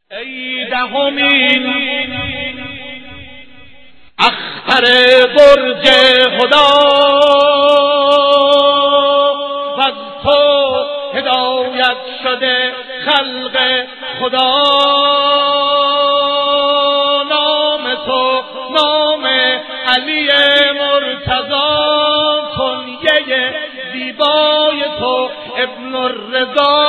ای دهمین اختر برج خدا و از تو هدایت شده خلق خدا، نام تو نام علی مرتضی، کنیه زیبای تو ابن الرضا،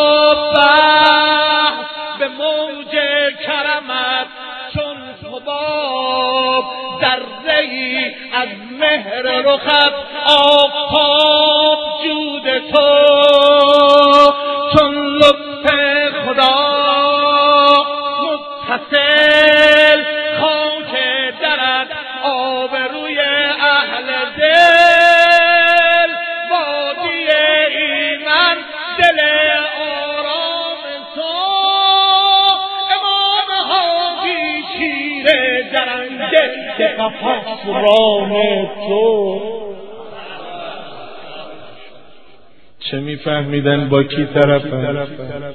به موج کرمت چون حباب، ذره‌ای از مهر رخت آفتاب، جود تو چون لطف خدا متصل، خاک درت آبروی اهل دل، وادی ایمن دل آرام تو، امام هادی شیر جرنده قفس رام تو. چه میفهمیدن با کی طرفن؟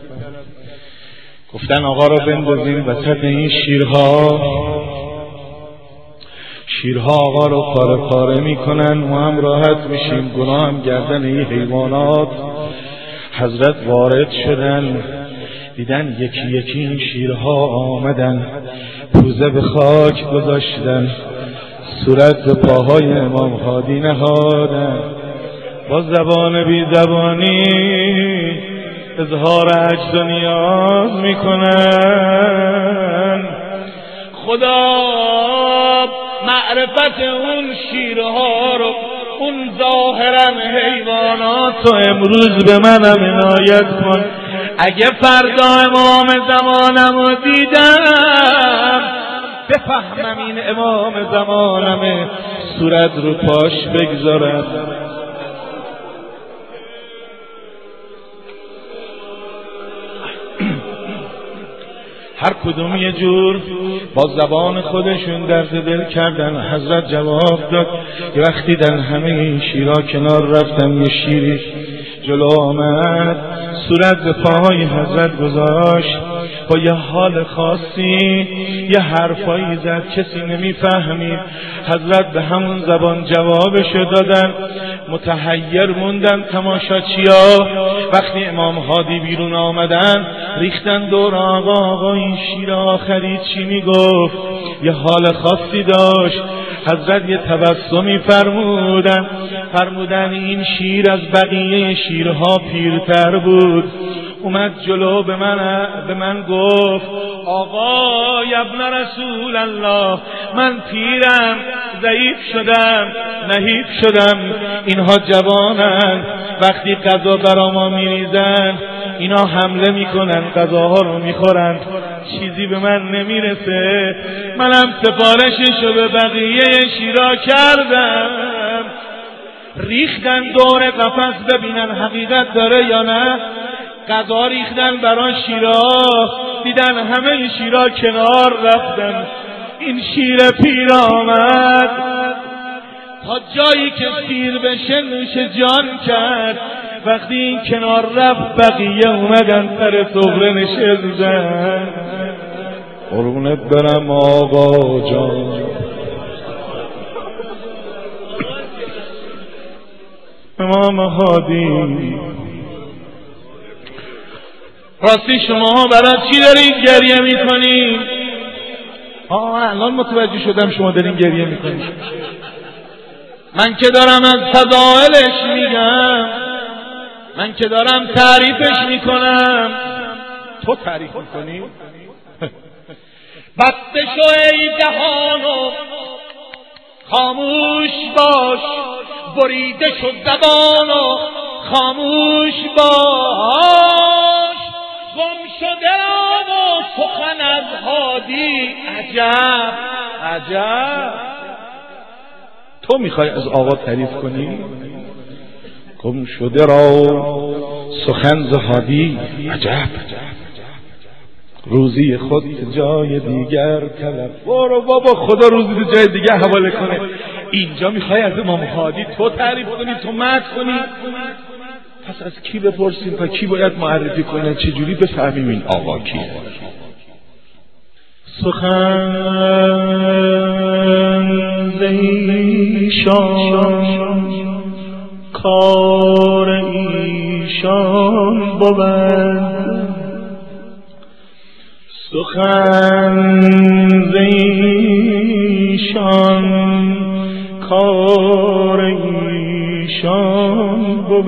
گفتن آقا رو بندازیم وسط این شیرها آقا رو پاره پاره میکنن، ما هم راحت میشیم، گناه هم گردن این حیوانات. حضرت وارد شدن، دیدن یکی یکی این شیرها آمدن، پوزه به خاک گذاشتن، صورت به پاهای امام هادی نهادن، با زبان بی زبانی اظهار عجز و نیاز میکنن. خدا معرفت اون شیرها رو، اون ظاهرا حیوانات رو امروز به منم عنایت کن. اگه فردا امام زمانم رو دیدم بفهمم این امام زمانمه، صورت رو پاش بگذارم. هر کدوم یه جور با زبان خودشون درد دل کردن. حضرت جواب داد، یه وقتی دن همه این شیرها کنار رفتن، یه شیری جلو آمد، صورت به پاهای حضرت گذاشت، با یه حال خاصی یه حرفایی زد کسی نمیفهمید. حضرت به همون زبان جوابشو دادن. متحیر موندن تماشاچیا. وقتی امام هادی بیرون آمدن ریختن دور آقا این شیر آخری چی میگفت؟ یه حال خاصی داشت. حضرت یه تبسمی فرمودن این شیر از بقیه شیرها پیرتر بود. اومد جلو به من گفت آقا ابن رسول الله، من پیرم، ضعیف شدم، نحیف شدم، اینها جوانن، وقتی غذا برا ما میریزن اینا حمله میکنن، غذاها رو میخورن، چیزی به من نمیرسه، منم سفارششو به بقیه شیرا کردم. ریختن دور قفس ببینن حقیقت داره یا نه. غذا ریختن برای شیرا، دیدن همه شیرا کنار رفتن. این شیر پیر آمد تا جایی که سیر بشه نوش جان کرد. وقتی این کنار رفت بقیه اومدن سر سفره نشستن. قربونت برم آقا جان، امام هادی، راستی شما برای چی دارین گریه میکنین؟ الان متوجه شدم شما دارین گریه میکنین. من که دارم از فضائلش میگم، من که دارم تعریفش میکنم. تو تعریف میکنی؟ بسته شو ای دهانو خاموش باش، بریده شد زبانو خاموش باش، گم شده و سخن از هادی عجب عجب. تو میخوای از آقا تعریف کنی؟ گم شده را سخن ز هادی عجب، روزی خود جای دیگر طلب. برو بابا، خدا روزی جای دیگر حواله کنه. اینجا میخوای از امام هادی تو تعریف کنی، تو مدح کنی؟ پس از کی بپرسیم؟ پس کی باید معرفی کنه؟ چجوری بفهمیم این آقا کیه؟ سخن ز ایشان کار ایشان بود، سخن ز ایشان کار ایشان بود.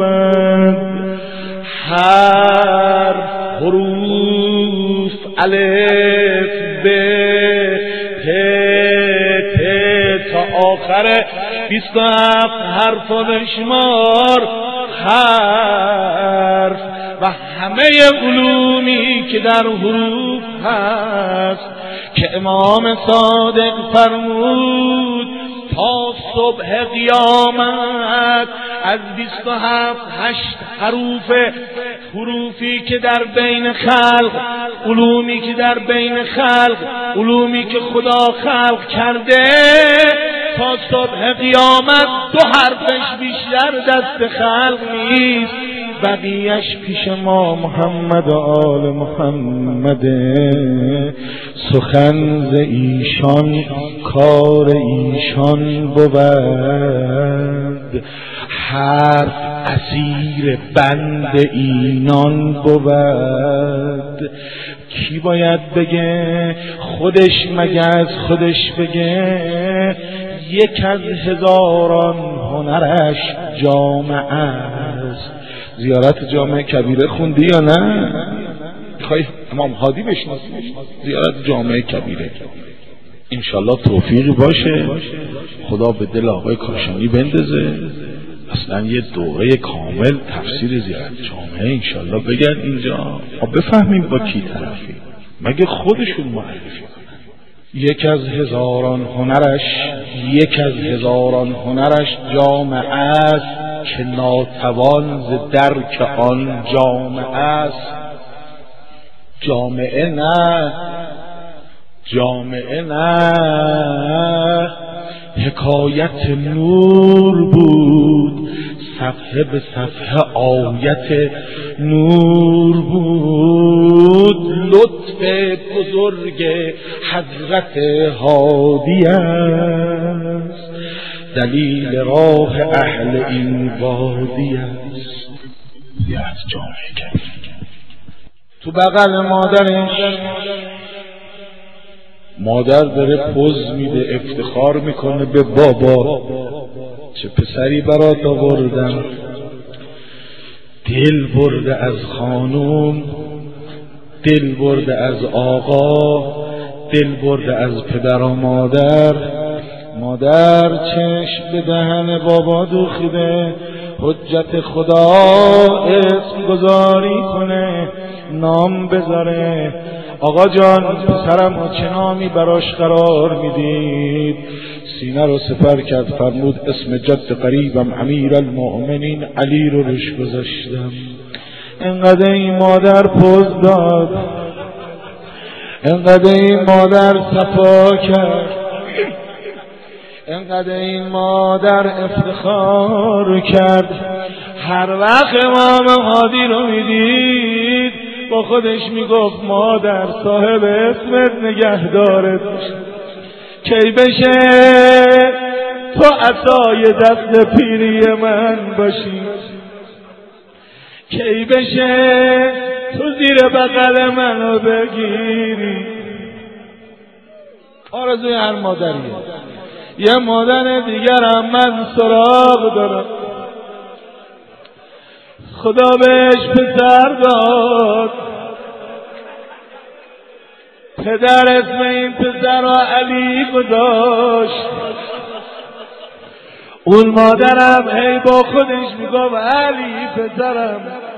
هر حروف الف ب ت ت تا آخر 27 حرف و بشمار حرف و همه علومی که در حروف هست که امام صادق فرمود تا صبح قیامت از 27 حروفی که در بین خلق، علومی که در بین خلق، علومی که خدا خلق کرده، تا صبح قیامت 2 حرفش بیشتر دست خلق نیست، بقیهش پیش ما محمد و آل محمد. سخن ز ایشان کار ایشان بود، حرف اسیر بند اینان بود. کی باید بگه؟ خودش مگه از خودش بگه؟ یک از هزاران هنرش جامعه است. زیارت جامعه کبیره خوندی یا نه؟ میخوای امام هادی بشناسی؟ زیارت جامعه کبیره انشالله توفیقی باشه، خدا به دل آقای کاشانی بندازه، اصلا یه دوره کامل تفسیر زیارت جامعه انشالله بگن اینجا بفهمیم با کی طرفی، مگه خودشون معرفی کنن. یک از هزاران هنرش جامعه است که ناتوان ز درک آن جامعه است. جامعه نه حکایت نور بود، صفحه به صفحه آیت نور بود. لطف بزرگ حضرت هادی است، دلیل راه اهل این وادی است. یاد جامعه کرد تو بغل مادر داره پوز میده، افتخار میکنه به بابا چه پسری برات آوردم. دل برده از خانوم، دل برده از آقا، دل برده از پدر و مادر. مادر چشم به دهن بابا دوخیده، حجت خدا اسم گذاری کنه، نام بذاره. آقا جان پسرم چه نامی براش قرار میدید؟ سینه رو سپر کرد، فرمود اسم جد قریبم امیر المؤمنین علی رو روش گذاشتم. انقدر این مادر پوز داد، انقدر این مادر صفا کرد، انقدر این مادر افتخار کرد. هر وقت امام هادی رو میدید با خودش میگفت مادر صاحب اسمت نگهدارت کی بشه تو عصای دست پیری من باشی، کی بشه تو زیر بغل منو بگیری. آرزوی هر مادریه. یه مادر دیگرم من سراغ دارم، خدا بهش پسر داد، پدر اسم این پسر را علی گذاشت. اون مادرم هی با خودش میگفت علی پسرم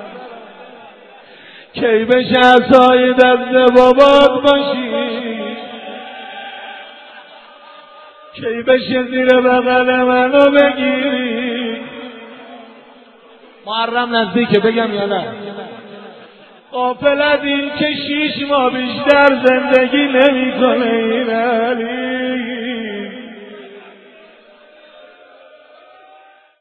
کی بشه عصای دست بابات باشی، کی بشه زیر بغل منو بگیری. محرم نزدیکه بگم یا نه؟ غافل از این که 6 ماه بیشتر زندگی نمیکنه این علی.